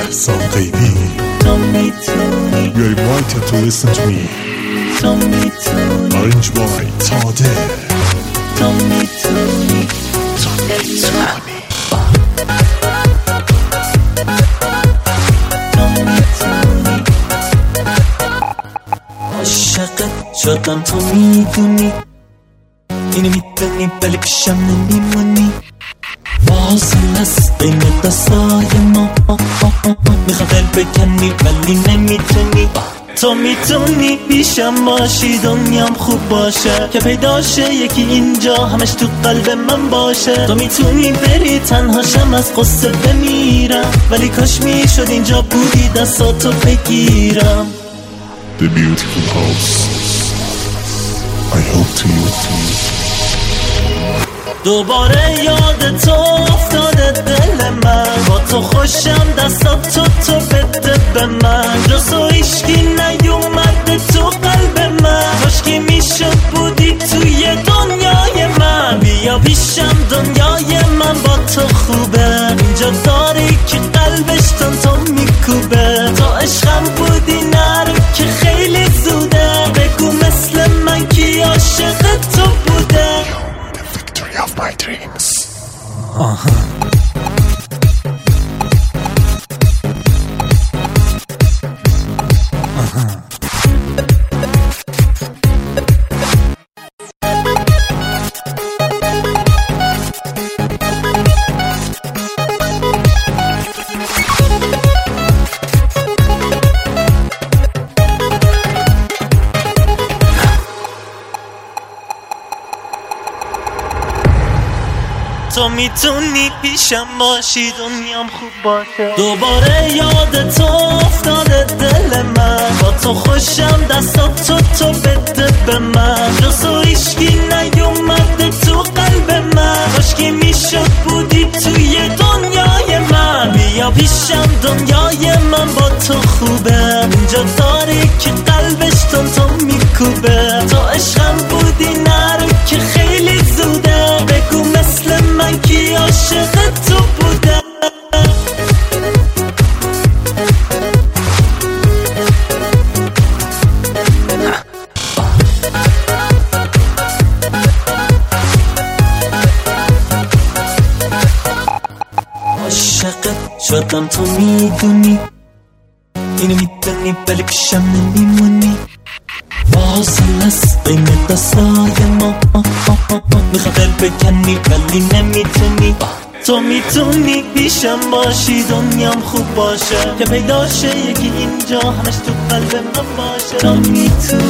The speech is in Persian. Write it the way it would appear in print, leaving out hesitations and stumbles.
احسان غیبی. تو میتونی You are invited to listen to me. تو میتونی Arranged by تاده. تو میتونی تو میتونی تو میتونی عاشقت شدم تو میدونی اینو میدونی ولی پیشم نمیمونی فاصل است بین دستای ما میخوام دل بکنی ولی نمیتونی تو میتونی پیشم باشی دنیام خوب باشه که پیداشه یکی اینجا همش تو قلب من باشه تو میتونی بری تنهاشم از قصه بمیرم ولی کاش میشد اینجا بودی دستاتو بگیرم The beautiful house I hope to you. دوباره یاد تو افتاده دل من با تو خوشم دستاتو تو بده به من جز تو هیچکی نیومده تو قلب من کاشکی میشد بودی توی دنیای من بیا پیشم دنیای من با تو خوبه اینجا داری که قلبش تو میکوبه تو عشقم بودی نرو که خیلی زوده بگو مثل من کی عاشق تو بوده Of my dreams. تو میتونی پیشم باشی دنیام خوب باشه دوباره یاد تو افتاده دل من با تو خوشم دستاتو تو بده به من جز تو هیچکی نیومده تو قلب من کاشکی میشد بودی توی دنیای من بیا پیشم دنیای من با تو خوبه اینجا داری که قلبش تو میکوبه تو عشقم بودی نرو که خیلی زوده بگو مثل من کی عاشق تو بوده عاشقت شدم تو میدونی اینو میدونی ولی پیشم نمیمونی فاصل است بین دستای ما میخوام دل بکنی ولی نمیتونی تو میتونی پیشم باشی دنیام خوب باشه که پیداشه یکی اینجا همش تو قلب من باشه تو میتونی